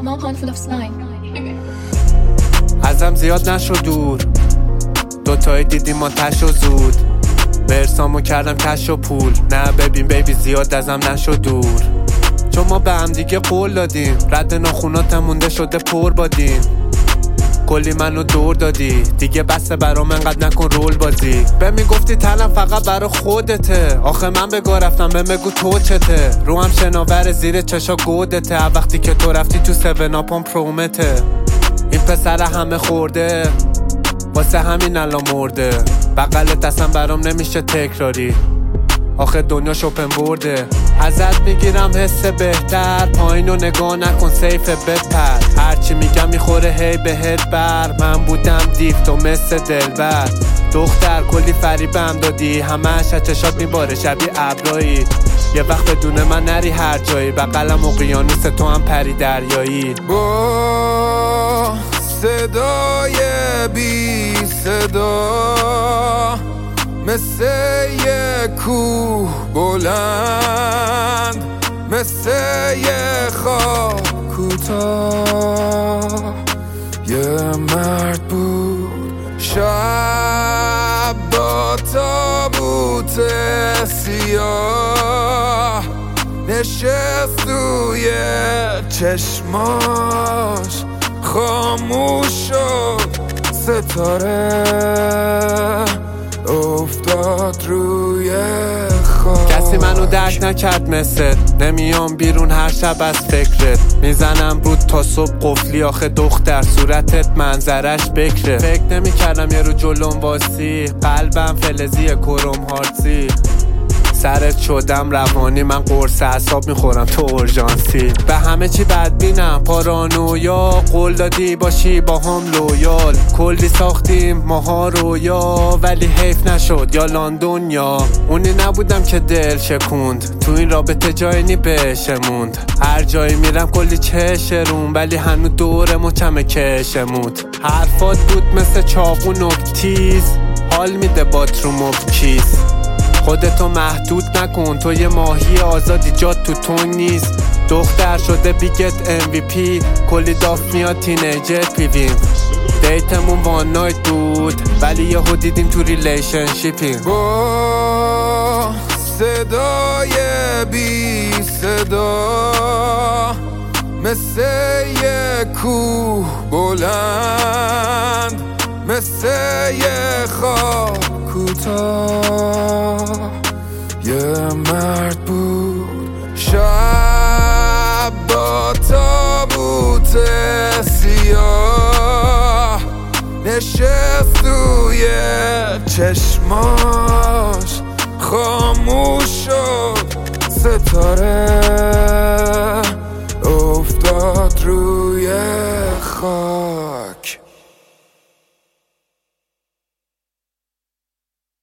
One handful of slime. ازم زیاد نشو دور، دوتایی دیدیم ما تش و زود، برسامو کردم کش و پول. نه ببین بیبی زیاد ازم نشو دور، چون ما به هم دیگه قول دادیم، رد ناخوناتم مونده شده پر بادیم. کلی منو دور دادی دیگه، بسه برام انقدر نکن رول بازی. به میگفتی تنم فقط برا خودته، آخه من بگاه رفتم به بگو تو چته. رو هم شناور زیر چشا گودته، وقتی که تو رفتی تو 7 اپم پرومته. این پسر همه خورده واسه همین الان مرده، بغلت اصلا برام نمیشه تکراری، آخه دنیا شوپن برده. ازت میگیرم حس بهتر، پایینو نگاه نکن سیف بپر. هرچی میگم میخوره هی بهت بر، من بودم دیو تو مثل دلبر. دختر کلی فریبم دادی، همش چشات میباره شبیه ابرایی. یه وقت بدون من نری هر جایی، بغلم اقیانوس تو هم پری دریایی. با صدای بی صدا مثل یه کوه بلند، مثل یه خواب کوتاه، یه مرد بود شب با تابوت سیاه، نشست توی چشماش خاموش شد ستاره، افتاد روی خواب. کسی منو درک نکرد مثل، نمیام بیرون هر شب از فکرت، میزنم رود تا صبح قفلی. آخه دختر صورتت منظرش بکره، فکر نمیکردم یه رو جلوم واسی، قلبم فلزی کروم هارتسی. سرت شدم روانی، من قرص اعصاب میخورم تو اورژانسی. به همه چی بدبینم پارانویا، قول دادی باشی با هم لویال. کلی ساختیم ماها رویا، ولی حیف نشد یا لندن یا اونی نبودم که دل شکوند. تو این رابطه جایی نی بشموند، هر جایی میرم کلی چشرون، ولی هنو دور مچمه کشمود. حرفات بود مثل چاقو نکتیز، حال میده باتروم و کیس. خودتو محدود نکن، تو یه ماهی آزادی، جات تو تنگ نیست. دختر شده بیگت MVP، کلی داف میاد تینیجر پیویم. دیتمون وان نایت بود، ولی یهو دیدیم تو ریلیشنشیپیم. با صدای بی صدا مثل یه کوه بلند، مثل یه خواب کوتاه، یه مرد بود شب با تابوت سیاه، نشست توی چشماش خاموش شد ستاره،